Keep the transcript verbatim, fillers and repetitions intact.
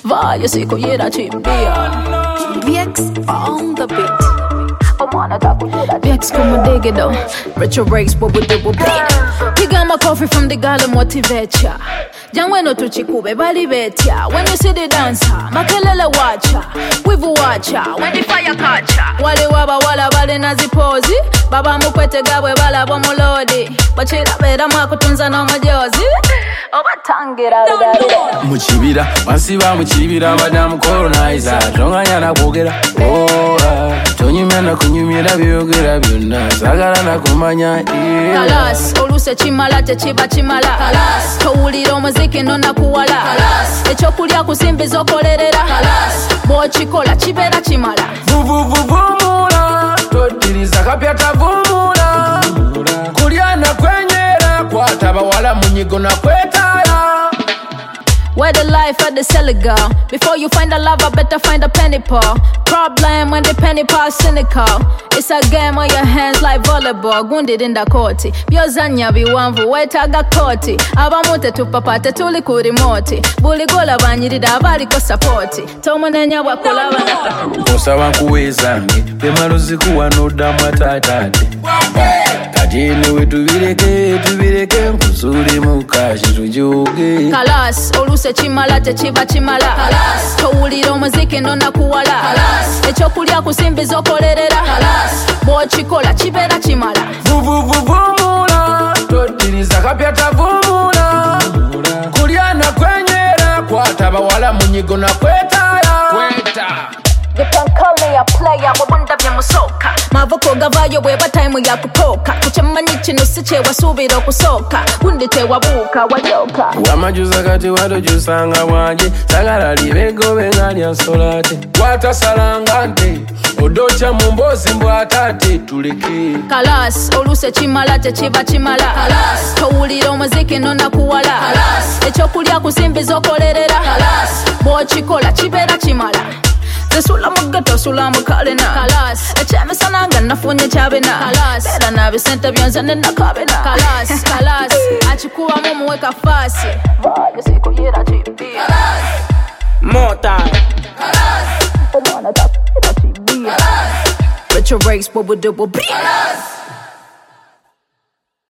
Vaya siku yera chimbia. B X on the beat. B X como diggido. Retro breaks, what we do, we beat. Piga my coffee from the gala motivate ya. Jangweno tuchikube bali betya. When you see the dancer, makelele watcha. Wivu watcha, when the fire catcha. Wale waba wala bale nazipozi. Baba mukwete gabwe bala bomulodi. Bachira bera mwakutunza no majozi. Obatangira dada. Muchibira, basiba muchibira madam colonizer. Tonganya na kwogera. Oh, tonyumya kunyumira byogera byonna. Sagala na kumanya. Kalas, oluse chimala techiba chimala. Kalas, towulira omuziki nona kuwala. Kalas, ekyokulya kusimbiza okolerera. Kalas, bw'okikola kibeera kimala. Vuvuvuvumula, totiriza kapyata vumula. Kulya na kwenyera, kwata bawala munyigo na kwetala. Where the life at the cellar girl. Before you find a lover, better find a penny paw. Problem when the penny paw cynical. It's a game on your hands like volleyball. Wounded in the court. Byozanya biwanvu wetaga koti. Abamute tupapate tuli ku remote. Buligola banyirida abaliko support. Tomunenya wakola bana. Osaba kuwezange. Pemaluzi kuwanoda matatate. Kajini wetu bireke, tubireke kusuri mukashi tujuge. Kalas, oluse chimala techiba chimala. Kalas, towulira omuziki nona kuwala. Kalas, ekyokulya kusimbiza okolerera. Kalas, bw'okikola kibeera kimala. Vuvuvuvumula, totiriza kapyata vumula. Kulya na kwenyera, kwata bawala munyigo na kwetala. Kweta. You can call me a player, wabunda bya musoka. Mavoko gavayo bweba time ya kupoka. Kuchamanyi kino siche wasubira okusoka. Gundi tewabuuka wayoka. Wamajuza kati wadojusanga wanje. Sagala libego bengali ansolate. Watasalanga nte. Odocha mumbozi mbwatate tuleke. Kalas, oluse chimala techiba chimala. Kalas, towulira omuziki nona kuwala. Kalas, ekyokulya kusimbiza okolerera. Kalas, bw'okikola kibeera kimala. Zesula mugato sula mukalena. Kalas, echemesana nga nafunye kyabena. Kalas, era nabisente byonze nenakabena. Kalas, kalas, achikuwa mumuweka fasi. Vaya siku yera chimbia. Kalas, more time. Kalas, omwana tapira chimbia. Kalas, retro breaks, what we do, we beat. Kalas.